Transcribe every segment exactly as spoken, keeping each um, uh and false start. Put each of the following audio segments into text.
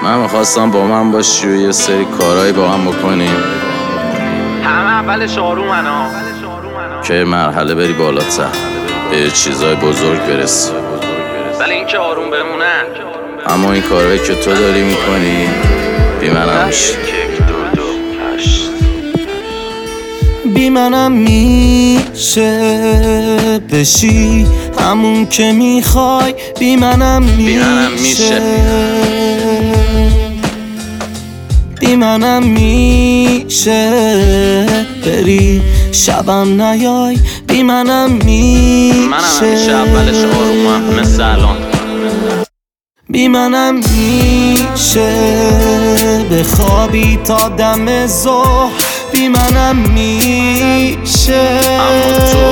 من میخواستم با من باشی و یه سری کارهایی با هم بکنیم، همه اولش آرومن ها، که مرحله بری بالاتر، به چیزای بزرگ برسی. ولی این که آروم بمونن. اما این کارهایی که تو داری میکنی بی منم میشه. بی منم میشه بشی همون که میخوای، بی منم میشه بی منم میشه بری شبم نیای، بی منم میشه منم همیشه اولش آرومم مثل الان. بی منم میشه بخوابی تا دم ظهر، بی منم میشه اما تو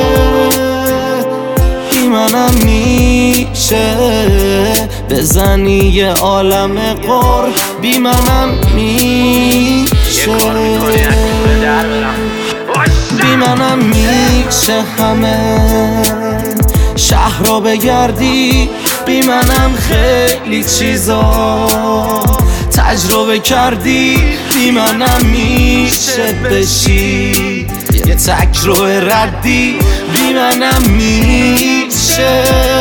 بی منم میشه بزنی یه عالم قر، بی منم میشه یه کار میکنی نکنه در برم. بی منم میشه همه شهر رو بگردی، بی منم خیلی چیزا تجربه کردی، بی منم میشه بشی یه تک رو ردی، بی منم میشه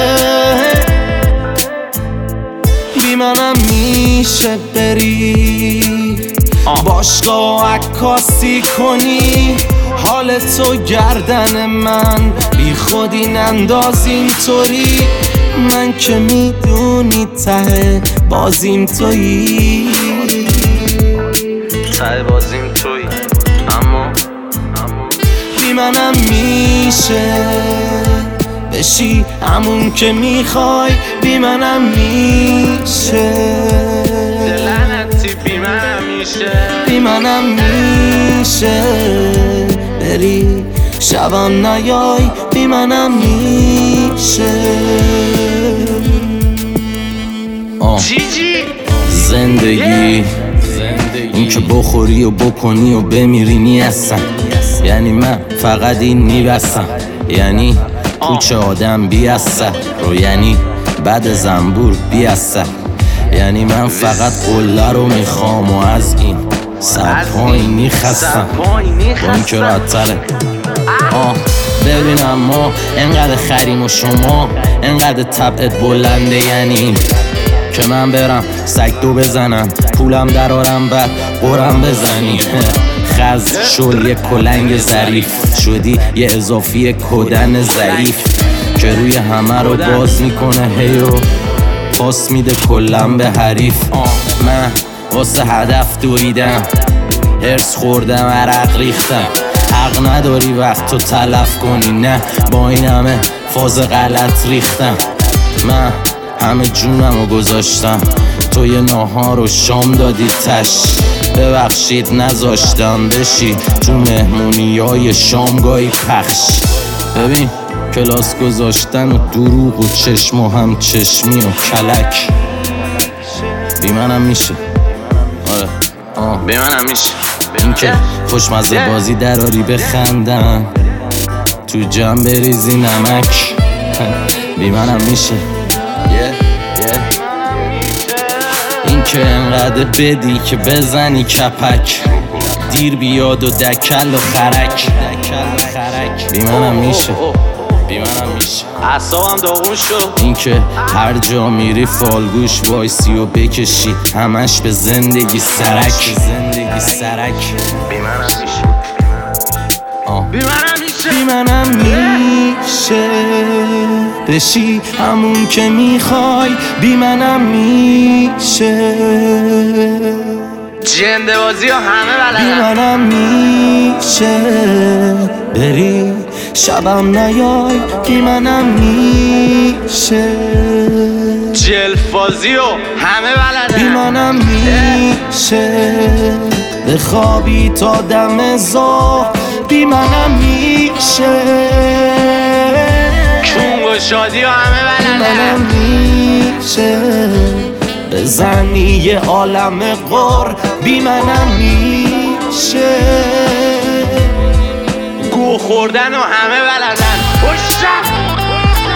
بی منم میشه بری باشگاه عکاسی کنی، حال تو گردن من بی خودی ننداز اینطوری، من که میدونی ته بازیم تویی، ته بازیم توی. اما بی منم میشه بشی همون که میخوای، بی منم میشه لعنتی بی منم میشه بی منم میشه بری شبم نیای، بی منم میشه چی جی؟ زندگی این که بخوری و بکنی و بمیری نیستم، یعنی من فقط این میبستم، یعنی کوچه آدم بیسته رو، یعنی بعد زنبور بیسته، یعنی من فقط قله رو میخوام و از این سب پایینی خستم با این که راحت‌تره. آه ببینم ما انقدر خریم و شما انقدر طبعت بلنده، یعنی که من برم سگ دو بزنم پولم درارم بعد قرم بزنی خز شل یه کلنگ ظریف شدی یه اضافی کدن ضعیف که روی همه رو باز میکنه هی و پاس میده کلم به حریف. من واسه هدف دویدم، هرس خوردم، عرق ریختم، حق نداری وقت تو تلف کنی، نه با این همه فاز غلط ریختم، من همه جونم رو گذاشتم تو یه ناهار و شام دادی تش، ببخشید نذاشتم بشی تو مهمونی های شامگاهی پخش. ببین کلاس گذاشتن و دروغ و چشم و هم چشمی و کلک، بی منم میشه. آره آه بی منم میشه این که خوشمزه بازی دراری بخندم تو جمع بریزی نمک، بی منم میشه. این که انقدر بدی که بزنی کپک، دیر بیاد و دکل و خرک، بی منم میشه بی منم میشه. اعصابم داغون شد. این که هر جا میری فالگوش وایسی و بکشی همش به زندگی سرک، زندگی سرک، بی منم میشه آه. بی منم میشه بی منم میشه بشی همون که میخوای، بی منم میشه جنده بازی ها همه بی بلدن. منم میشه بری شبم نیای، بی منم میشه جلفازی ها همه بلدن. بی منم میشه بخوابی تا دم ظهر، بی منم میشه کونگ و شادی ها همه بی بلدن. منم میشه بزنی یه عالم قر، بی منم میشه گو خوردن و همه بلدن.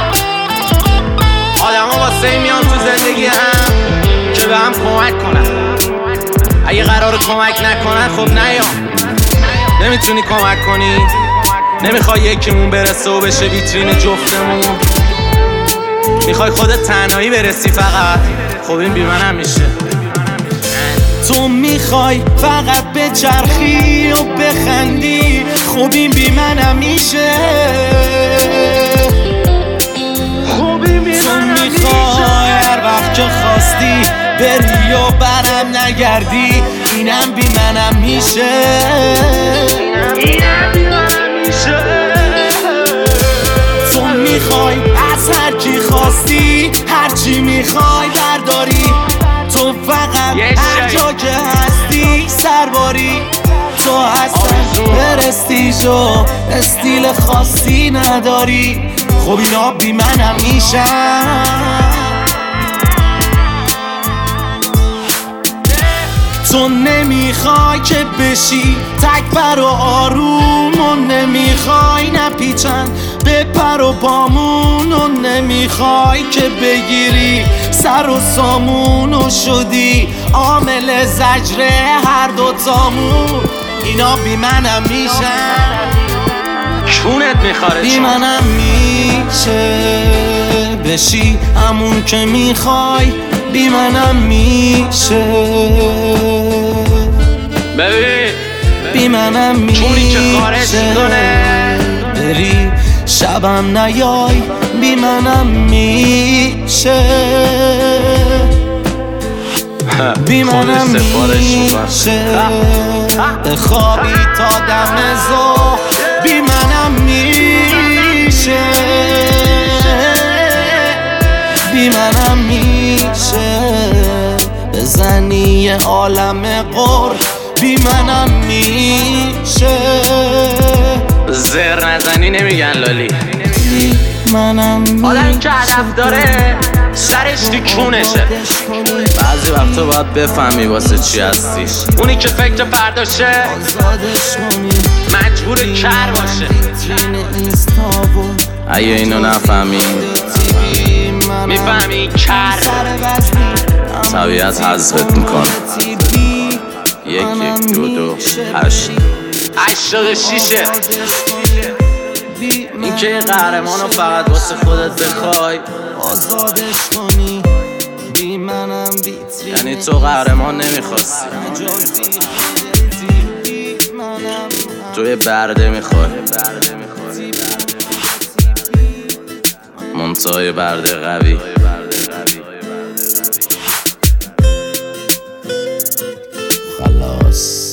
آدم ها واسه میان تو زندگی هم که به هم کمک کنن. قرار کمک نکنن خب نیام. نمیتونی کمک کنی، نمیخوای یکیمون برسه و بشه ویترین جفتمون، میخوای خودت تنهایی برسی فقط. خب این بی منم میشه. تو میخوای فقط بچرخی و بخندی، خب این بی منم میشه. تو میخوای هر وقت که خواستی بری و برم نگردی، اینم بی منم میشه. تو میخوای از هر کی خواستی هرچی میخوای برداری، تو فقط هر جا که هستی سرباری. تو اصلا پرستیژ و استیل خاصی نداری، خب اینا بی منم میشن. تو نمیخوای که بشی تکبر و آروم و نمیخوای نپیچن به پر و پامون و نمیخوای که بگیری سر و سامون و شدی عامل زجر هر دوتامون. اینا بی منم میشن، چونت میخواره بی منم میشه بشی همون که میخوای، بی منم میشه. ببین بی منم چونی که خارج میشه کنه بری شبم نیای، بی منم میشه. بی منم میشه بخوابی تا دم ظهر، بی منم میشه. بی منم میشه بزنی یه عالم قر، بی منم میشه. زر نزنی نمیگن لالی. بی منم میشه. آدمی که هدف داره سرش تو کونشه. بعضی وقتا باید بفهمی واسه چی هستی. اونی که فکر فرداشه مجبور کر باشه. اگه اینو نفهمی میفهمی کر طبیعت حذفت میکنه. یکی دو دو هشت هشتاد و شیشه. این که یه قهرمانو فقط واسه خودت بخوای، آزادش کنی. بی منم بیترینه، یعنی تو قهرمان نمیخواستی، تو یه برده میخوای. منتهای برده قوی. خلاص